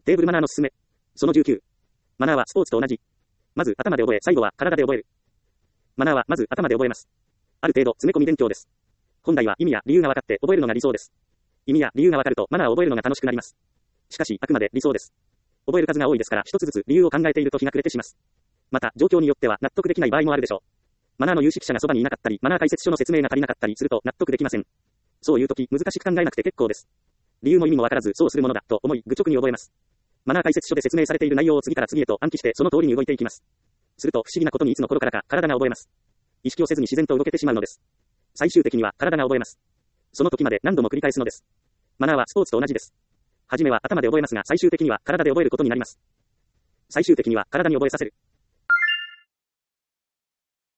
テーブルマナーのすすめ。その19。マナーはスポーツと同じ。まず頭で覚え、最後は体で覚える。マナーはまず頭で覚えます。ある程度詰め込み勉強です。本来は意味や理由が分かって覚えるのが理想です。意味や理由が分かるとマナーを覚えるのが楽しくなります。しかし、あくまで理想です。覚える数が多いですから一つずつ理由を考えていると日が暮れてします。また、状況によっては納得できない場合もあるでしょう。マナーの有識者がそばにいなかったり、マナー解説書の説明が足りなかったりすると納得できません。そういうとき、難しく考えなくて結構です。理由も意味も分からず、そうするものだ、と思い、愚直に覚えます。マナー解説書で説明されている内容を次から次へと暗記して、その通りに動いていきます。すると、不思議なことにいつの頃からか、体が覚えます。意識をせずに自然と動けてしまうのです。最終的には、体が覚えます。その時まで何度も繰り返すのです。マナーはスポーツと同じです。はじめは頭で覚えますが、最終的には体で覚えることになります。最終的には体に覚えさせる。